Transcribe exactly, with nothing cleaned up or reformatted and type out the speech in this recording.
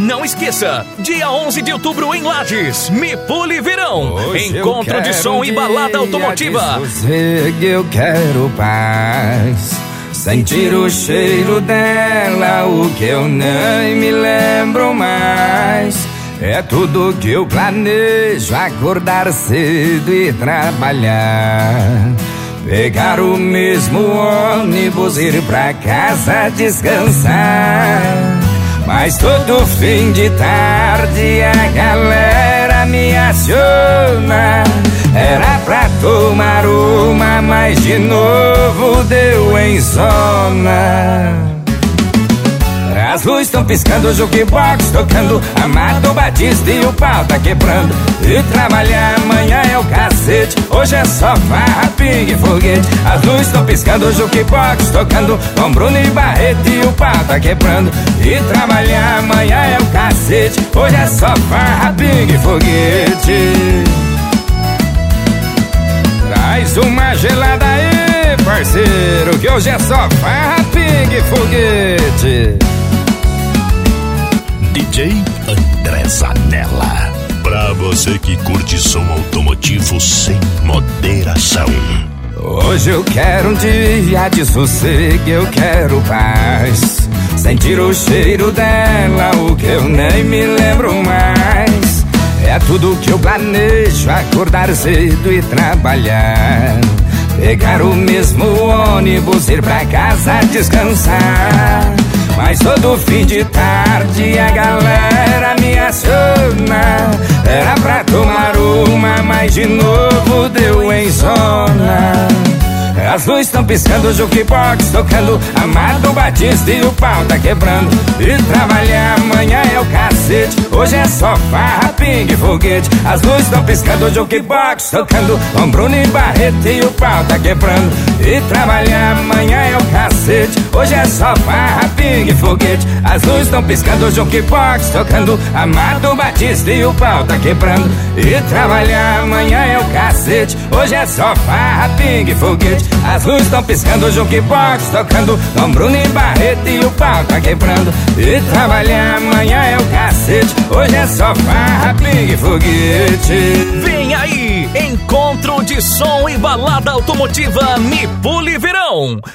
Não esqueça, dia onze de outubro em Lages, Me Pule Verão. Hoje Encontro de som e balada automotiva. Sossego, eu quero paz. Sentir o cheiro dela, o que eu nem me lembro mais. É tudo que eu planejo, acordar cedo e trabalhar. Pegar o mesmo ônibus, ir pra casa descansar. Mas todo fim de tarde a galera me aciona. Era pra tomar uma, mas de novo deu em zona. As luzes estão piscando, o jukebox tocando, Amado Batista e o pau tá quebrando. E trabalhar amanhã é o cacete, hoje é só farra, pingue e foguete. As luzes estão piscando, o jukebox tocando, com Bruno e Barreto e o pau tá quebrando. E trabalhar amanhã é o cacete, hoje é só farra, pingue e foguete. Traz uma gelada aí, parceiro, que hoje é só farra, pingue e foguete. D J André Zanella, pra você que curte som automotivo sem moderação. Hoje eu quero um dia de sossego, eu quero paz. Sentir o cheiro dela, o que eu nem me lembro mais. É tudo que eu planejo, acordar cedo e trabalhar. Pegar o mesmo ônibus, ir pra casa descansar. Mas todo fim de tarde a galera me aciona. Era pra tomar uma, mas de novo deu em zona. As luzes estão piscando, o jukebox tocando, Amado Batista e o pau tá quebrando. E trabalhar amanhã é o cacete, hoje é só farra, pingue e foguete. As luzes estão piscando, o jukebox tocando, com Bruno e Barreto e o pau tá quebrando. E trabalhar amanhã é o cacete, hoje é só farra, pingue e foguete. As luzes estão piscando, o jukebox tocando, Amado Batista e o pau tá quebrando. E trabalhar amanhã é o cacete, hoje é só farra, pingue e foguete. As luzes estão piscando, o jukebox tocando, com Bruno e Barreto e o pau tá quebrando. E trabalhar amanhã é o cacete, hoje é só farra, pingue e foguete. Vem aí, encontro de som e balada automotiva Me Pule Verão.